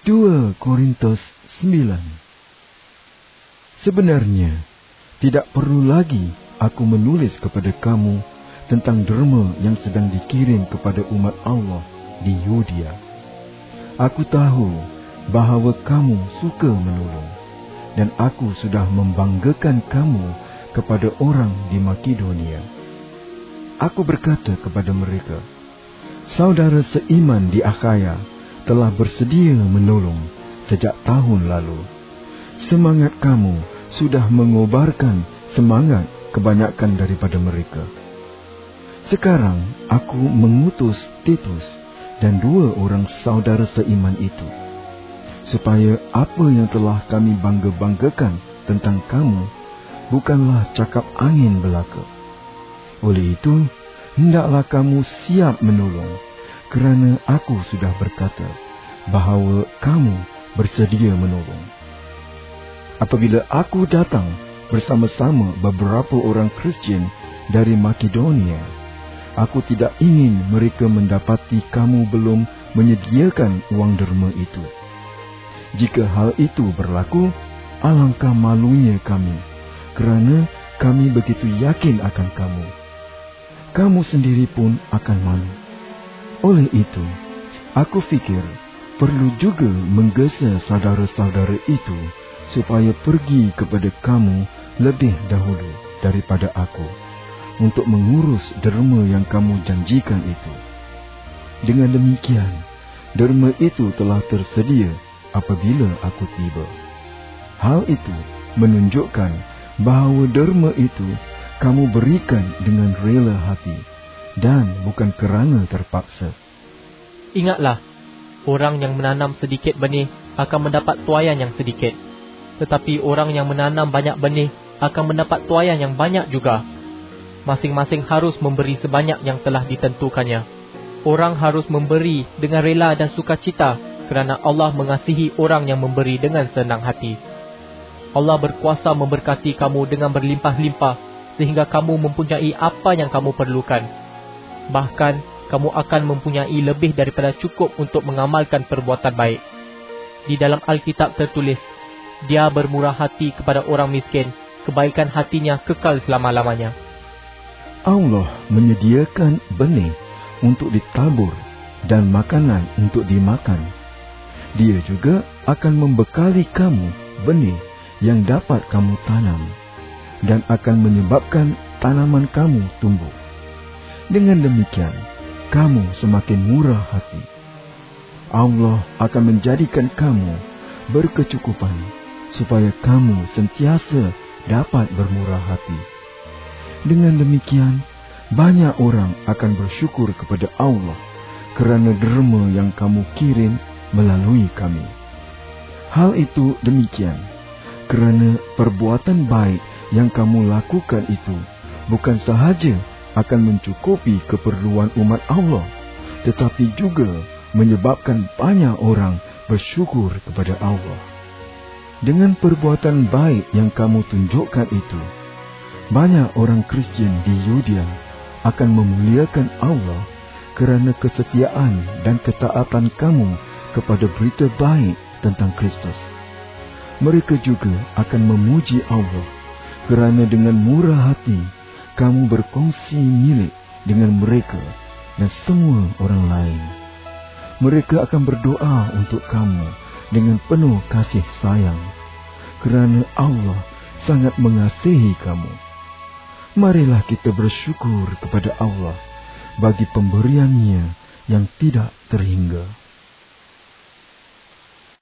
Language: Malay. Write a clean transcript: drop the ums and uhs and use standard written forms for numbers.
2 Korintus 9. Sebenarnya, tidak perlu lagi aku menulis kepada kamu tentang derma yang sedang dikirim kepada umat Allah di Yudea. Aku tahu bahawa kamu suka menolong, dan aku sudah membanggakan kamu kepada orang di Makedonia. Aku berkata kepada mereka, saudara seiman di Akhaya telah bersedia menolong sejak tahun lalu. Semangat kamu sudah mengobarkan semangat kebanyakan daripada mereka. Sekarang aku mengutus Titus dan 2 orang saudara seiman itu, supaya apa yang telah kami bangga-banggakan tentang kamu bukanlah cakap angin belaka. Oleh itu, hendaklah kamu siap menolong, kerana aku sudah berkata bahawa kamu bersedia menolong. Apabila aku datang bersama-sama beberapa orang Kristian dari Makedonia, aku tidak ingin mereka mendapati kamu belum menyediakan wang derma itu. Jika hal itu berlaku, alangkah malunya kami, kerana kami begitu yakin akan kamu. Kamu sendiri pun akan malu. Oleh itu, aku fikir perlu juga menggesa saudara-saudara itu supaya pergi kepada kamu lebih dahulu daripada aku untuk mengurus derma yang kamu janjikan itu. Dengan demikian, derma itu telah tersedia apabila aku tiba. Hal itu menunjukkan bahawa derma itu kamu berikan dengan rela hati dan bukan kerana terpaksa. Ingatlah, orang yang menanam sedikit benih akan mendapat tuaian yang sedikit. Tetapi orang yang menanam banyak benih akan mendapat tuaian yang banyak juga. Masing-masing harus memberi sebanyak yang telah ditentukannya. Orang harus memberi dengan rela dan sukacita, kerana Allah mengasihi orang yang memberi dengan senang hati. Allah berkuasa memberkati kamu dengan berlimpah-limpah, sehingga kamu mempunyai apa yang kamu perlukan. Bahkan, kamu akan mempunyai lebih daripada cukup untuk mengamalkan perbuatan baik. Di dalam Alkitab tertulis, Dia bermurah hati kepada orang miskin, kebaikan hatinya kekal selama-lamanya. Allah menyediakan benih untuk ditabur dan makanan untuk dimakan. Dia juga akan membekali kamu benih yang dapat kamu tanam, dan akan menyebabkan tanaman kamu tumbuh. Dengan demikian, kamu semakin murah hati. Allah akan menjadikan kamu berkecukupan, supaya kamu sentiasa dapat bermurah hati. Dengan demikian, banyak orang akan bersyukur kepada Allah kerana derma yang kamu kirim melalui kami. Hal itu demikian, kerana perbuatan baik yang kamu lakukan itu bukan sahaja akan mencukupi keperluan umat Allah, tetapi juga menyebabkan banyak orang bersyukur kepada Allah. Dengan perbuatan baik yang kamu tunjukkan itu, banyak orang Kristian di Yudea akan memuliakan Allah kerana kesetiaan dan ketaatan kamu kepada berita baik tentang Kristus. Mereka juga akan memuji Allah kerana dengan murah hati kamu berkongsi milik dengan mereka dan semua orang lain. Mereka akan berdoa untuk kamu dengan penuh kasih sayang, kerana Allah sangat mengasihi kamu. Marilah kita bersyukur kepada Allah bagi pemberian-Nya yang tidak terhingga.